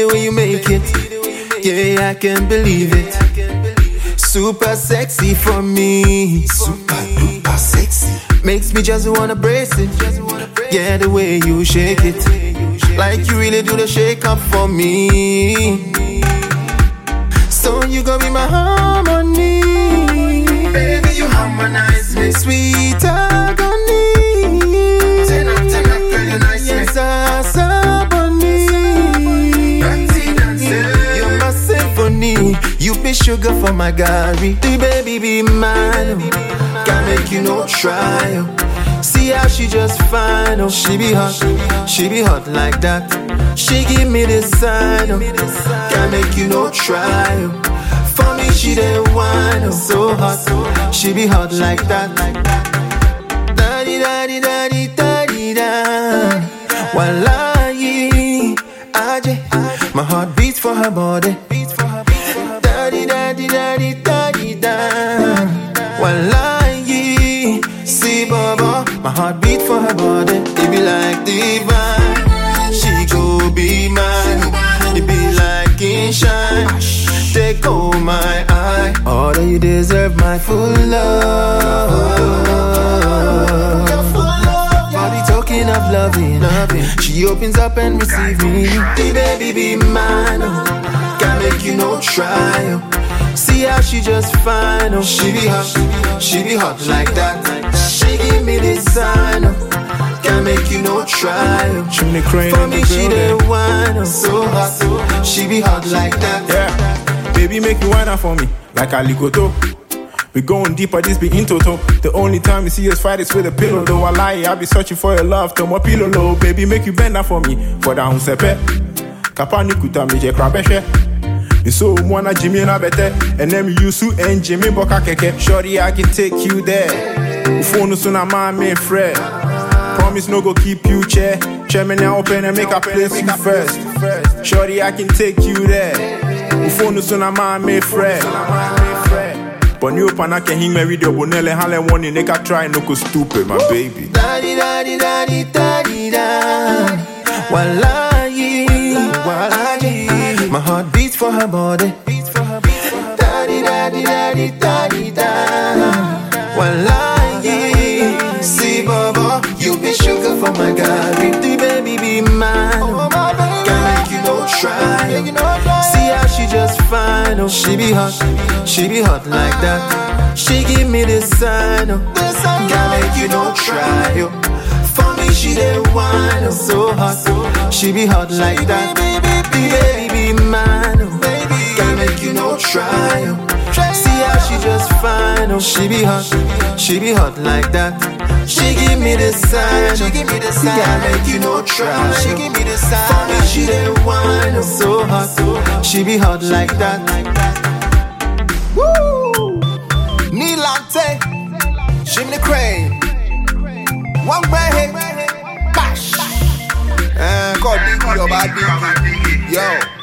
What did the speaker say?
the way you make it. Yeah, I can't believe it. Super sexy for me. Super duper sexy. Makes me just wanna brace it. Yeah, the way you shake it. Like you really do the shake up for me. So you gon' be my harmony. Baby, you harmonize me. Sweet agony. Turn up, girl, you nice. Yes, Asaboni. You're my symphony. You be sugar for my Gary. The baby be mine. Can't make you no trial. See how she just fine. Oh, she be hot like that. She give me the sign. Oh, can't make you no trial. For me, she the one. Oh, so hot. She be hot like that. Da-di, da-di, da-di, da-di, da. Wallahi, Aje. My heart beats for her body. Da-di, da-di, da-di, da-di, da. Wallahi, see Baba. My heart beat for her body. It be like divine. She go be mine. It be like in shine. Take all my eye. All that you deserve my full love. Body talking of loving. She opens up and receives me. The baby be mine. Can't make you no trial. See how she just fine. Oh, she be hot like that. She give me this sign. Can't make you no trial. For me, she the one. Oh, so hot. She be hot like that. Yeah, baby, make you whine for me like Alikoto. We going deeper, this be in toto. The only time you see us fight is with a pillow. Though I lie, I be searching for your love. To my pillow low, baby, make you bend that for me. For down sepe, kapani kuta me je krabeshe. You so mwana Jimmy na bete, and then you su and Jimmy boka keke. Shorty, I can take you there. Ufonu suna mame Fred. Promise no go keep you chair. Chairman now open and make a place you first. Shorty, I can take you there. Ufonu suna mame Fred. But you pana can him marry the bonelle hale one in neka try no go stupid, my baby. Da-di, da-di, da-di, da-di, da. Wallahi, wallahi. My heart beats for her body. Da-di, da-di, da-di, da-di, da. Wallahi, see Baba, you be sugar for my Gary. The baby be mine. Can't make you no try. See how she just fine. Oh, she be hot like that. She give me this sign. Oh, can't make you no try. Oh, for me she the one. Oh, so hot. She be hot like that. The baby be mine. Oh, can't make you no try. Oh, see how she just fine. Oh, she be hot like that. She give me the sign. Can't make you no try. She give me the sign. For me she the one. Oh, so hot. She be hot like that. Woo! Nilante, Jimmy Crane. One way, bash. Call Dinky or Bad Dinky. Yo.